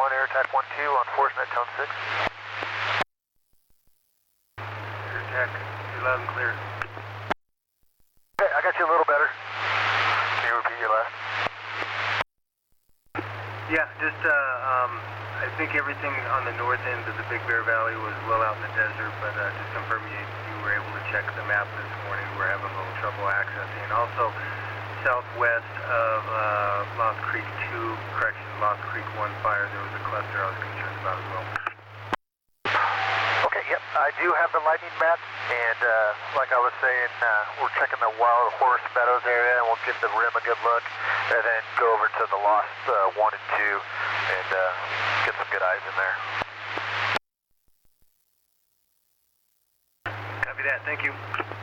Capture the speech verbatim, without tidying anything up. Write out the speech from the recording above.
one, Air Attack one two on ForceNet Tone six. Air Attack, you're loud and clear. Okay, I got you a little better. Can you repeat your last? Yeah, just, uh, um, I think everything on the north end of the Big Bear Valley was well out in the desert, but uh, just confirm you, you were able to check the map this morning. We're having a little trouble accessing. Also, southwest of uh, Lost Creek two, correction, Lost Creek one fire, there was a cluster I was concerned about as well. Okay, yep, I do have the lightning map, and uh, like I was saying, uh, we're checking the Wild Horse Meadows area, and we'll give the rim a good look, and then go over to the Lost uh, one and two, and uh, get some good eyes in there. Copy that, thank you.